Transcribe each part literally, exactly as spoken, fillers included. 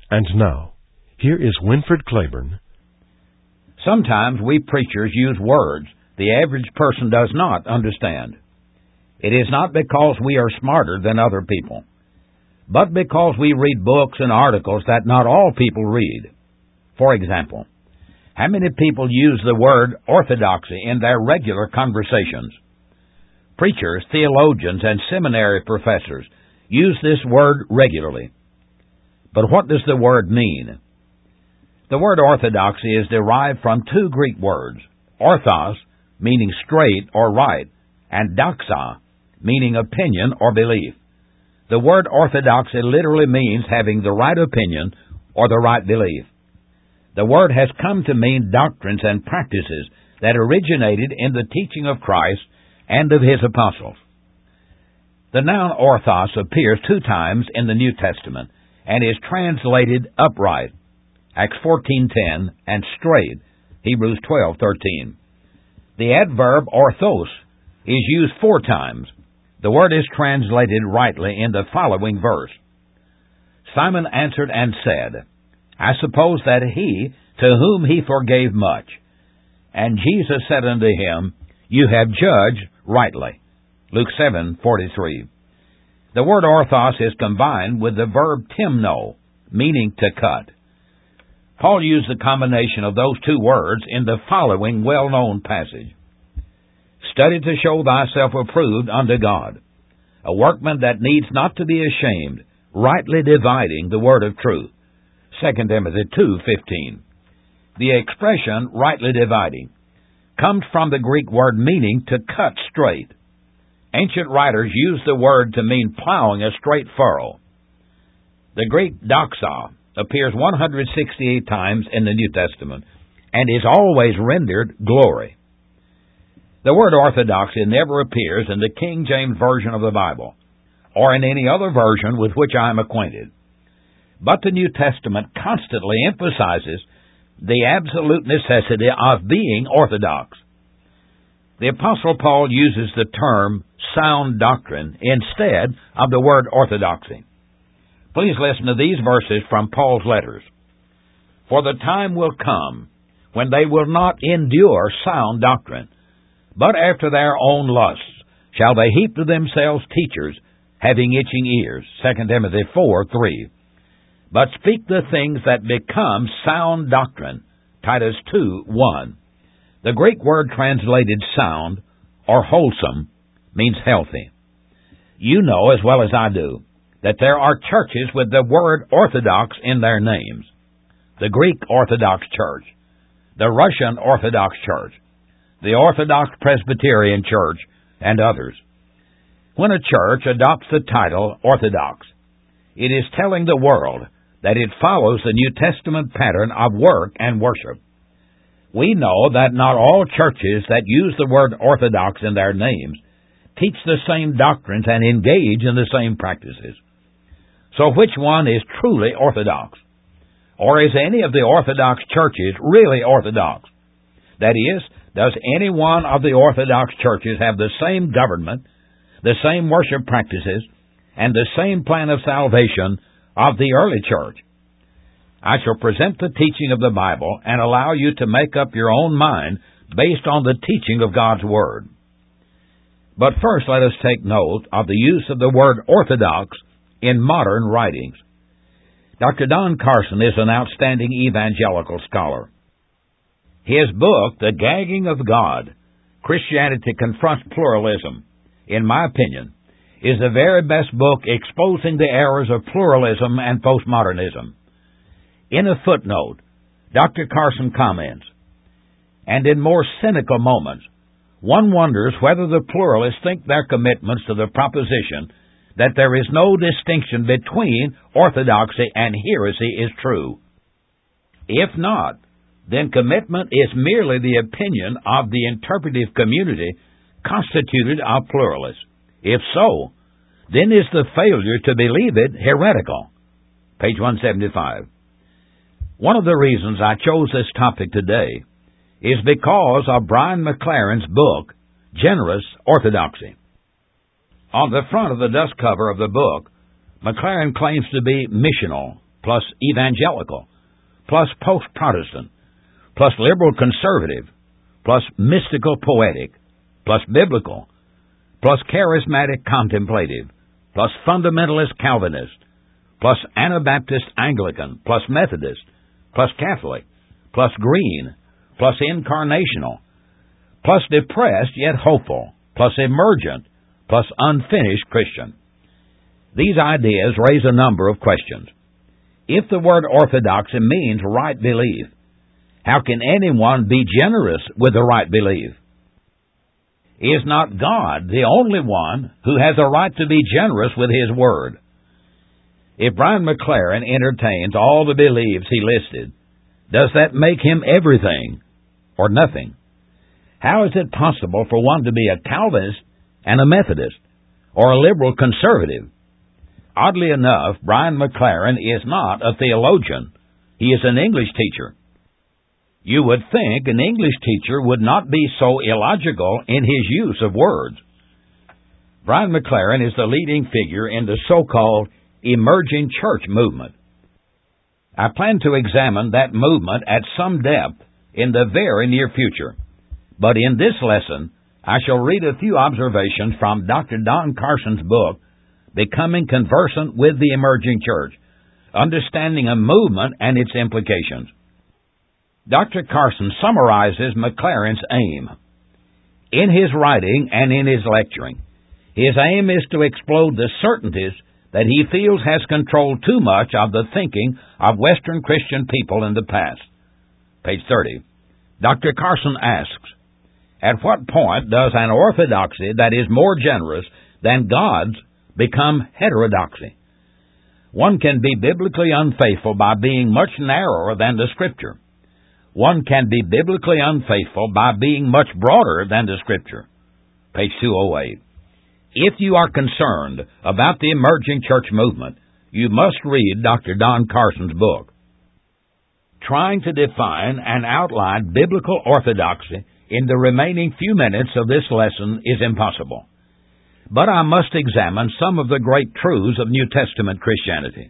And now, here is Winfred Claiborne. Sometimes we preachers use words the average person does not understand. It is not because we are smarter than other people, but because we read books and articles that not all people read. For example, how many people use the word orthodoxy in their regular conversations? Preachers, theologians, and seminary professors use this word regularly. But what does the word mean? The word orthodoxy is derived from two Greek words, orthos, meaning straight or right, and doxa, meaning opinion or belief. The word orthodoxy literally means having the right opinion or the right belief. The word has come to mean doctrines and practices that originated in the teaching of Christ and of His apostles. The noun orthos appears two times in the New Testament and is translated upright, Acts fourteen ten, and straight, Hebrews twelve thirteen. The adverb orthos is used four times. The word is translated rightly in the following verse. Simon answered and said, I suppose that he, to whom he forgave much. And Jesus said unto him, You have judged rightly. Luke seven forty-three. The word orthos is combined with the verb timno, meaning to cut. Paul used the combination of those two words in the following well-known passage. Study to show thyself approved unto God, a workman that needs not to be ashamed, rightly dividing the word of truth. Second Timothy two fifteen. The expression rightly dividing comes from the Greek word meaning to cut straight. Ancient writers used the word to mean plowing a straight furrow. The Greek doxa appears one hundred sixty-eight times in the New Testament and is always rendered glory. The word orthodoxy never appears in the King James Version of the Bible or in any other version with which I am acquainted. But the New Testament constantly emphasizes the absolute necessity of being orthodox. The Apostle Paul uses the term sound doctrine instead of the word orthodoxy. Please listen to these verses from Paul's letters. For the time will come when they will not endure sound doctrine, but after their own lusts shall they heap to themselves teachers having itching ears. Second Timothy four three. But speak the things that become sound doctrine. Titus two one. The Greek word translated sound or wholesome means healthy. You know as well as I do that there are churches with the word Orthodox in their names. The Greek Orthodox Church, the Russian Orthodox Church, the Orthodox Presbyterian Church, and others. When a church adopts the title Orthodox, it is telling the world that it follows the New Testament pattern of work and worship. We know that not all churches that use the word Orthodox in their names teach the same doctrines and engage in the same practices. So which one is truly Orthodox? Or is any of the Orthodox churches really Orthodox? That is, does any one of the Orthodox churches have the same government, the same worship practices, and the same plan of salvation of the early church? I shall present the teaching of the Bible and allow you to make up your own mind based on the teaching of God's Word. But first let us take note of the use of the word orthodox in modern writings. Doctor Don Carson is an outstanding evangelical scholar. His book, The Gagging of God, Christianity Confronts Pluralism, in my opinion, is the very best book exposing the errors of pluralism and postmodernism. In a footnote, Doctor Carson comments, and in more cynical moments, one wonders whether the pluralists think their commitments to the proposition that there is no distinction between orthodoxy and heresy is true. If not, then commitment is merely the opinion of the interpretive community constituted of pluralists. If so, then is the failure to believe it heretical. Page one seventy-five. One of the reasons I chose this topic today is because of Brian McLaren's book, Generous Orthodoxy. On the front of the dust cover of the book, McLaren claims to be missional, plus evangelical, plus post-Protestant, plus liberal conservative, plus mystical poetic, plus biblical, plus charismatic contemplative, plus fundamentalist Calvinist, plus Anabaptist Anglican, plus Methodist, plus Catholic, plus green, plus incarnational, plus depressed yet hopeful, plus emergent, plus unfinished Christian. These ideas raise a number of questions. If the word orthodoxy means right belief, how can anyone be generous with the right belief? Is not God the only one who has a right to be generous with His Word? If Brian McLaren entertains all the beliefs he listed, does that make him everything or nothing? How is it possible for one to be a Calvinist and a Methodist, or a liberal conservative? Oddly enough, Brian McLaren is not a theologian. He is an English teacher. You would think an English teacher would not be so illogical in his use of words. Brian McLaren is the leading figure in the so-called emerging church movement. I plan to examine that movement at some depth in the very near future. But in this lesson, I shall read a few observations from Doctor Don Carson's book, Becoming Conversant with the Emerging Church, Understanding a Movement and Its Implications. Doctor Carson summarizes McLaren's aim. In his writing and in his lecturing, his aim is to explode the certainties that he feels has controlled too much of the thinking of Western Christian people in the past. Page thirty. Doctor Carson asks, at what point does an orthodoxy that is more generous than God's become heterodoxy? One can be biblically unfaithful by being much narrower than the Scripture. One can be biblically unfaithful by being much broader than the Scripture. Page two oh eight. If you are concerned about the emerging church movement, you must read Doctor Don Carson's book. Trying to define and outline biblical orthodoxy in the remaining few minutes of this lesson is impossible. But I must examine some of the great truths of New Testament Christianity.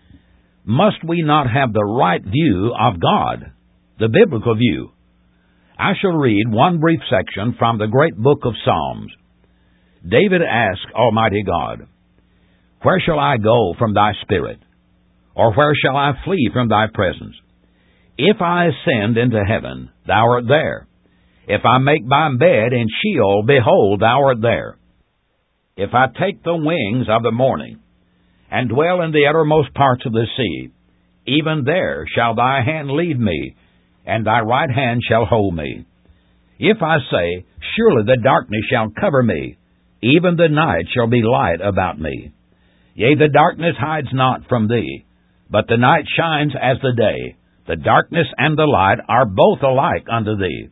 Must we not have the right view of God, the biblical view? I shall read one brief section from the great book of Psalms. David asked Almighty God, where shall I go from thy spirit? Or where shall I flee from thy presence? If I ascend into heaven, thou art there. If I make my bed in Sheol, behold, thou art there. If I take the wings of the morning, and dwell in the uttermost parts of the sea, even there shall thy hand lead me, and thy right hand shall hold me. If I say, surely the darkness shall cover me, even the night shall be light about me. Yea, the darkness hides not from thee, but the night shines as the day. The darkness and the light are both alike unto thee.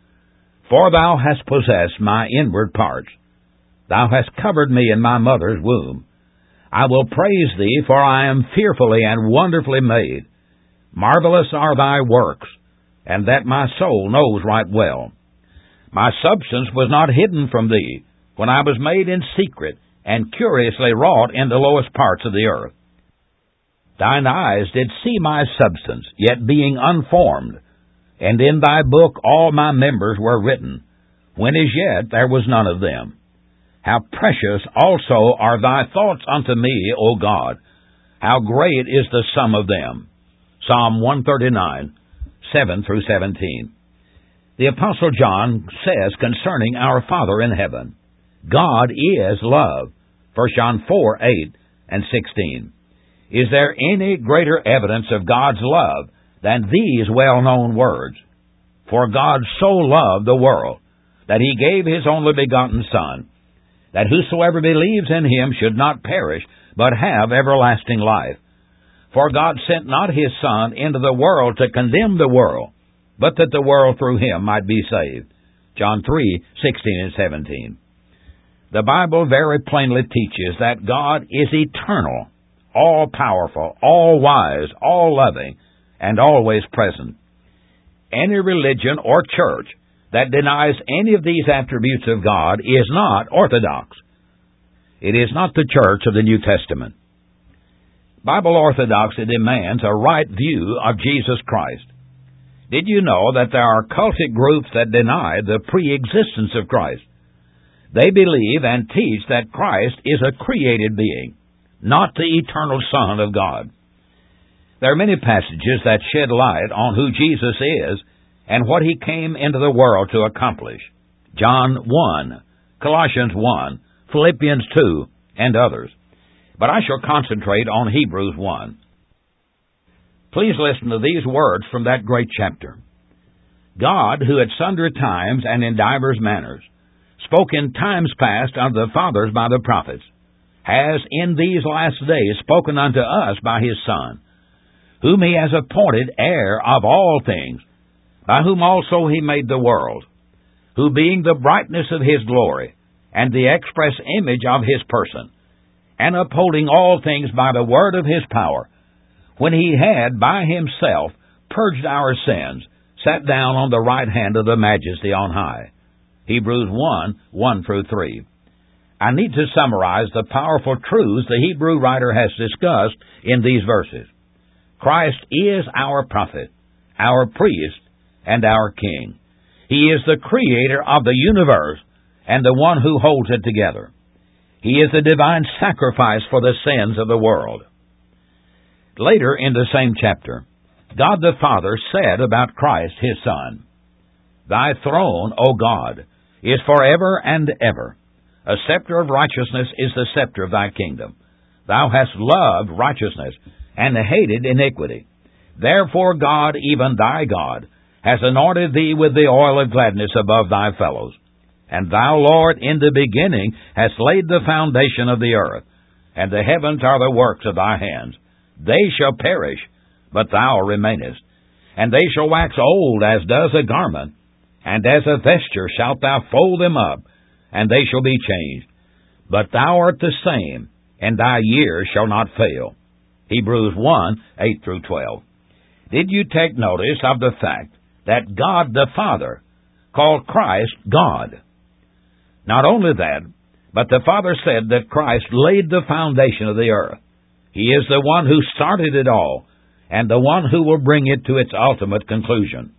For thou hast possessed my inward parts. Thou hast covered me in my mother's womb. I will praise thee, for I am fearfully and wonderfully made. Marvelous are thy works, and that my soul knows right well. My substance was not hidden from thee, when I was made in secret, and curiously wrought in the lowest parts of the earth. Thine eyes did see my substance, yet being unformed, and in thy book all my members were written, when as yet there was none of them. How precious also are thy thoughts unto me, O God! How great is the sum of them! Psalm one thirty-nine, seven through seventeen. The Apostle John says concerning our Father in heaven, God is love. First John four, eight and sixteen. Is there any greater evidence of God's love than these well-known words? For God so loved the world, that He gave His only begotten Son, that whosoever believes in Him should not perish, but have everlasting life. For God sent not His Son into the world to condemn the world, but that the world through Him might be saved. John three, sixteen and seventeen. The Bible very plainly teaches that God is eternal, all-powerful, all-wise, all-loving, and always present. Any religion or church that denies any of these attributes of God is not orthodox. It is not the church of the New Testament. Bible orthodoxy demands a right view of Jesus Christ. Did you know that there are cultic groups that deny the pre-existence of Christ? They believe and teach that Christ is a created being, not the eternal Son of God. There are many passages that shed light on who Jesus is and what He came into the world to accomplish. John one, Colossians one, Philippians two, and others. But I shall concentrate on Hebrews one. Please listen to these words from that great chapter. God, who at sundry times and in divers manners spoke in times past unto the fathers by the prophets, has in these last days spoken unto us by His Son, whom He has appointed heir of all things, by whom also He made the world, who being the brightness of His glory, and the express image of His person, and upholding all things by the word of His power, when He had by Himself purged our sins, sat down on the right hand of the Majesty on high. Hebrews one, one through three. I need to summarize the powerful truths the Hebrew writer has discussed in these verses. Christ is our prophet, our priest, and our king. He is the creator of the universe and the one who holds it together. He is the divine sacrifice for the sins of the world. Later in the same chapter, God the Father said about Christ, His Son, Thy throne, O God, is forever and ever. A scepter of righteousness is the scepter of Thy kingdom. Thou hast loved righteousness and hated iniquity. Therefore God, even Thy God, has anointed Thee with the oil of gladness above Thy fellows. And Thou, Lord, in the beginning hast laid the foundation of the earth, and the heavens are the works of Thy hands. They shall perish, but Thou remainest. And they shall wax old as does a garment, and as a vesture shalt Thou fold them up, and they shall be changed. But Thou art the same, and Thy years shall not fail. Hebrews one, eight through twelve. Did you take notice of the fact that God the Father called Christ God? Not only that, but the Father said that Christ laid the foundation of the earth. He is the one who started it all, and the one who will bring it to its ultimate conclusion.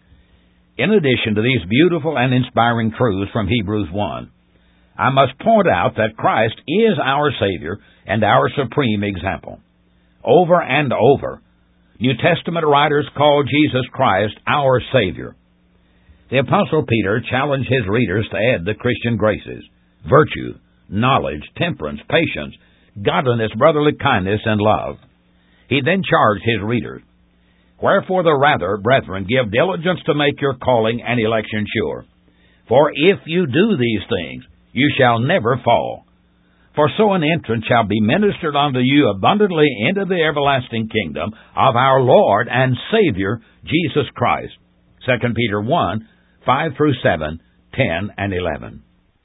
In addition to these beautiful and inspiring truths from Hebrews one, I must point out that Christ is our Savior and our supreme example. Over and over, New Testament writers call Jesus Christ our Savior. The Apostle Peter challenged his readers to add the Christian graces, virtue, knowledge, temperance, patience, godliness, brotherly kindness, and love. He then charged his readers, Wherefore the rather, brethren, give diligence to make your calling and election sure. For if you do these things, you shall never fall. For so an entrance shall be ministered unto you abundantly into the everlasting kingdom of our Lord and Savior, Jesus Christ. Second Peter one, five through seven, ten, and eleven.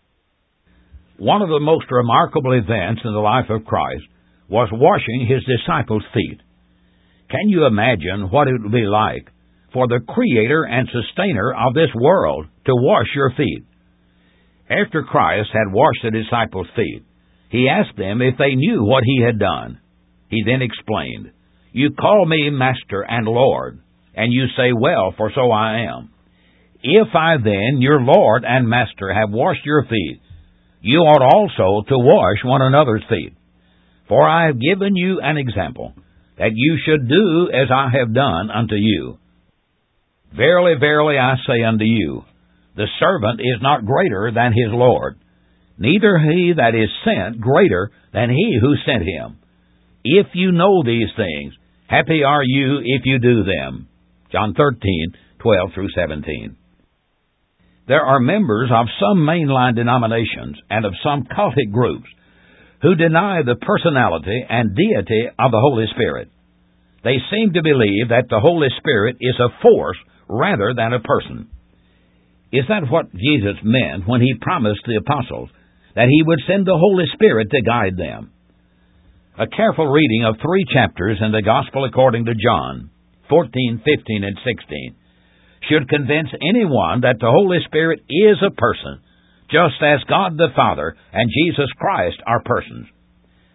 One of the most remarkable events in the life of Christ was washing His disciples' feet. Can you imagine what it would be like for the Creator and Sustainer of this world to wash your feet? After Christ had washed the disciples' feet, He asked them if they knew what He had done. He then explained, You call me Master and Lord, and you say, Well, for so I am. If I then, your Lord and Master, have washed your feet, you ought also to wash one another's feet. For I have given you an example, that you should do as I have done unto you. Verily, verily, I say unto you, the servant is not greater than his Lord, neither he that is sent greater than he who sent him. If you know these things, happy are you if you do them. John thirteen, twelve through seventeen. There are members of some mainline denominations and of some cultic groups who deny the personality and deity of the Holy Spirit. They seem to believe that the Holy Spirit is a force rather than a person. Is that what Jesus meant when He promised the apostles that He would send the Holy Spirit to guide them? A careful reading of three chapters in the Gospel according to John, fourteen, fifteen, and sixteen, should convince anyone that the Holy Spirit is a person, just as God the Father and Jesus Christ are persons.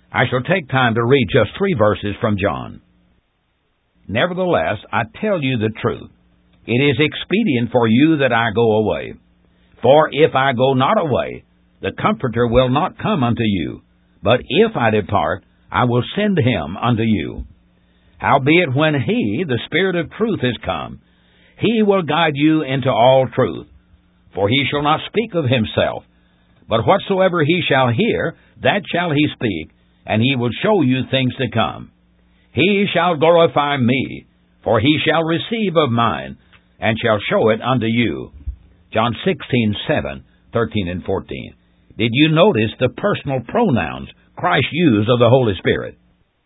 I shall take time to read just three verses from John. Nevertheless, I tell you the truth. It is expedient for you that I go away. For if I go not away, the Comforter will not come unto you. But if I depart, I will send him unto you. Howbeit when he, the Spirit of truth, is come, he will guide you into all truth. For he shall not speak of himself, but whatsoever he shall hear, that shall he speak, and he will show you things to come. He shall glorify me, for he shall receive of mine, and shall show it unto you. John sixteen, seven, thirteen, and fourteen. Did you notice the personal pronouns Christ used of the Holy Spirit?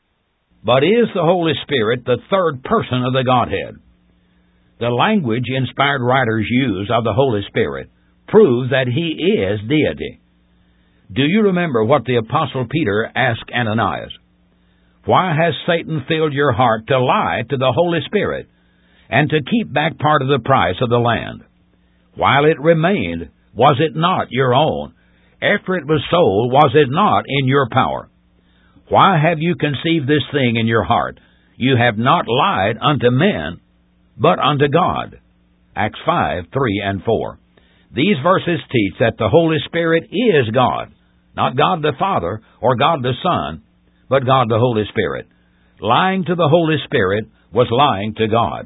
But is the Holy Spirit the third person of the Godhead? The language inspired writers use of the Holy Spirit proves that he is deity. Do you remember what the Apostle Peter asked Ananias? Why has Satan filled your heart to lie to the Holy Spirit and to keep back part of the price of the land? While it remained, was it not your own? After it was sold, was it not in your power? Why have you conceived this thing in your heart? You have not lied unto men, but unto God. Acts five, three, and four. These verses teach that the Holy Spirit is God, not God the Father or God the Son, but God the Holy Spirit. Lying to the Holy Spirit was lying to God.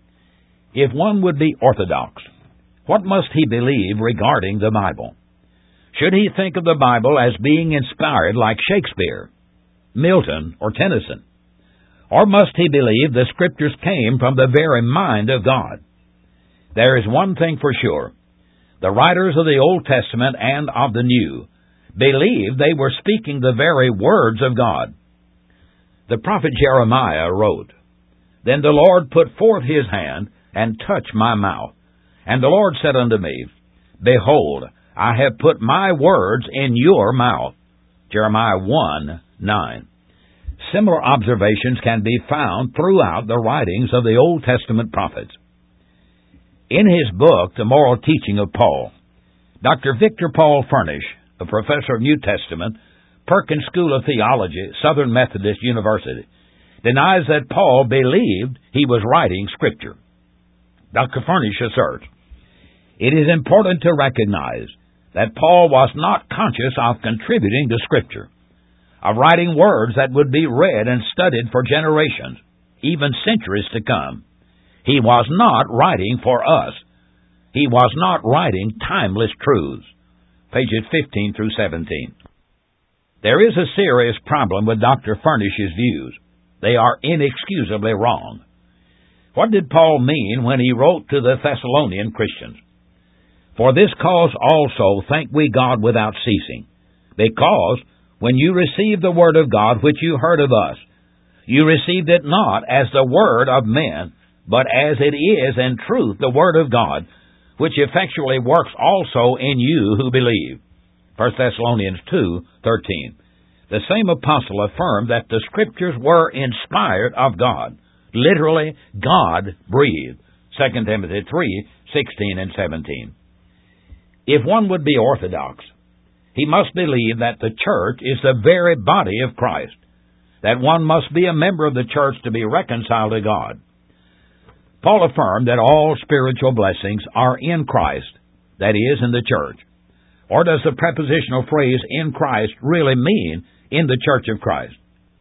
If one would be orthodox, what must he believe regarding the Bible? Should he think of the Bible as being inspired like Shakespeare, Milton, or Tennyson? Or must he believe the Scriptures came from the very mind of God? There is one thing for sure. The writers of the Old Testament and of the New believed they were speaking the very words of God. The prophet Jeremiah wrote, Then the Lord put forth his hand and touched my mouth. And the Lord said unto me, Behold, I have put my words in your mouth. Jeremiah one, nine. Similar observations can be found throughout the writings of the Old Testament prophets. In his book, The Moral Teaching of Paul, Doctor Victor Paul Furnish, a professor of New Testament, Perkins School of Theology, Southern Methodist University, denies that Paul believed he was writing Scripture. Doctor Furnish asserts, It is important to recognize that Paul was not conscious of contributing to Scripture, of writing words that would be read and studied for generations, even centuries to come. He was not writing for us. He was not writing timeless truths. Pages fifteen through seventeen. There is a serious problem with Doctor Furnish's views. They are inexcusably wrong. What did Paul mean when he wrote to the Thessalonian Christians? For this cause also thank we God without ceasing, because when you received the word of God which you heard of us, you received it not as the word of men, but as it is in truth the word of God, which effectually works also in you who believe. First Thessalonians two, thirteen. The same apostle affirmed that the Scriptures were inspired of God, literally God-breathed. Second Timothy three, sixteen and seventeen. If one would be orthodox, he must believe that the church is the very body of Christ, that one must be a member of the church to be reconciled to God. Paul affirmed that all spiritual blessings are in Christ, that is, in the church. Or does the prepositional phrase in Christ really mean in the church of Christ?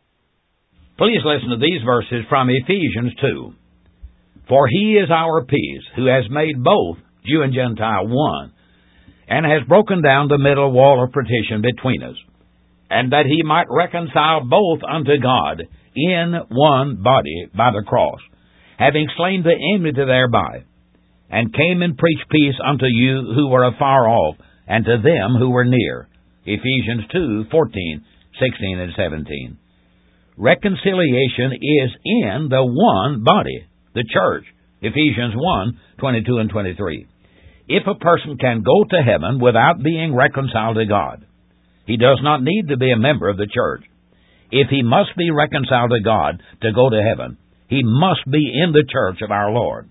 Please listen to these verses from Ephesians two. For he is our peace, who has made both Jew and Gentile one, and has broken down the middle wall of partition between us, and that he might reconcile both unto God in one body by the cross, having slain the enmity thereby, and came and preached peace unto you who were afar off, and to them who were near. Ephesians two, fourteen, sixteen, and seventeen. Reconciliation is in the one body, the church. Ephesians one, twenty-two and twenty-three. If a person can go to heaven without being reconciled to God, he does not need to be a member of the church. If he must be reconciled to God to go to heaven, he must be in the church of our Lord.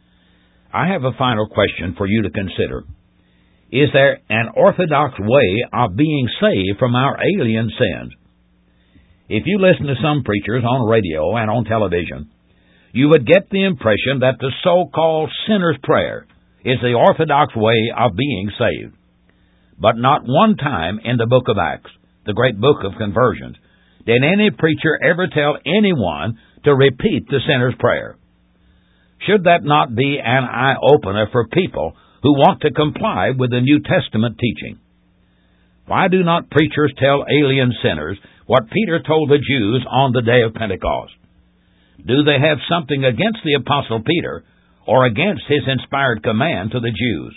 I have a final question for you to consider. Is there an orthodox way of being saved from our alien sins? If you listen to some preachers on radio and on television, you would get the impression that the so-called sinner's prayer is the orthodox way of being saved. But not one time in the book of Acts, the great book of conversions, did any preacher ever tell anyone to repeat the sinner's prayer. Should that not be an eye-opener for people who want to comply with the New Testament teaching? Why do not preachers tell alien sinners what Peter told the Jews on the day of Pentecost? Do they have something against the Apostle Peter or against his inspired command to the Jews?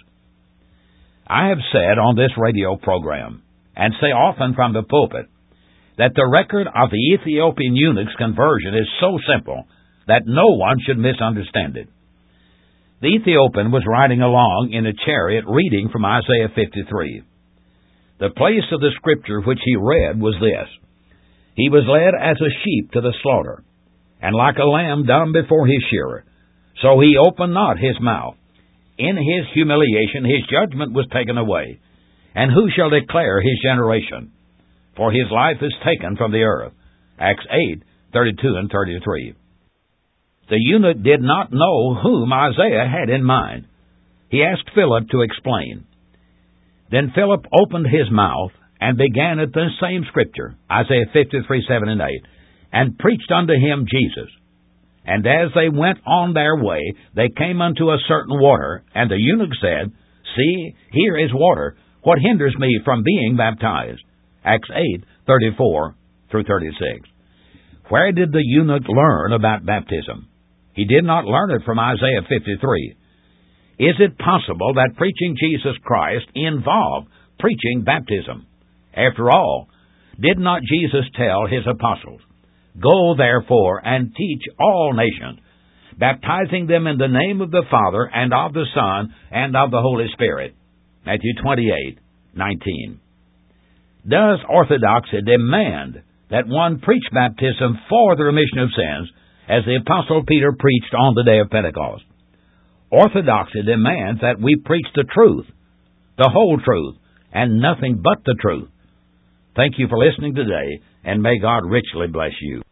I have said on this radio program, and say often from the pulpit, that the record of the Ethiopian eunuch's conversion is so simple that no one should misunderstand it. The Ethiopian was riding along in a chariot reading from Isaiah fifty-three. The place of the scripture which he read was this: He was led as a sheep to the slaughter, and like a lamb dumb before his shearer, so he opened not his mouth. In his humiliation his judgment was taken away, and who shall declare his generation? For his life is taken from the earth. Acts eight, thirty-two and thirty-three. The eunuch did not know whom Isaiah had in mind. He asked Philip to explain. Then Philip opened his mouth and began at the same scripture, Isaiah fifty-three, seven and eight, and preached unto him Jesus. And as they went on their way, they came unto a certain water, and the eunuch said, See, here is water. What hinders me from being baptized? Acts eight, thirty-four through thirty-six. Where did the eunuch learn about baptism? He did not learn it from Isaiah fifty-three. Is it possible that preaching Jesus Christ involved preaching baptism? After all, did not Jesus tell his apostles, Go therefore and teach all nations, baptizing them in the name of the Father and of the Son and of the Holy Spirit? Matthew twenty-eight, nineteen. Does orthodoxy demand that one preach baptism for the remission of sins, as the Apostle Peter preached on the day of Pentecost? Orthodoxy demands that we preach the truth, the whole truth, and nothing but the truth. Thank you for listening today, and may God richly bless you.